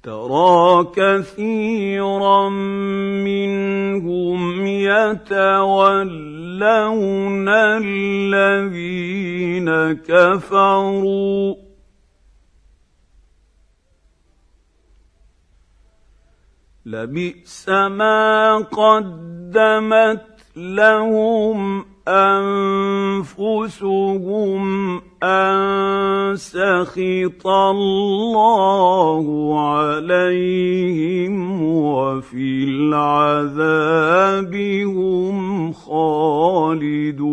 ترى كثيرا منهم يتولون الذين كفروا لبئس ما قدمت لهم أنفسهم أن سخط الله عليهم وفي العذاب هم خالدون.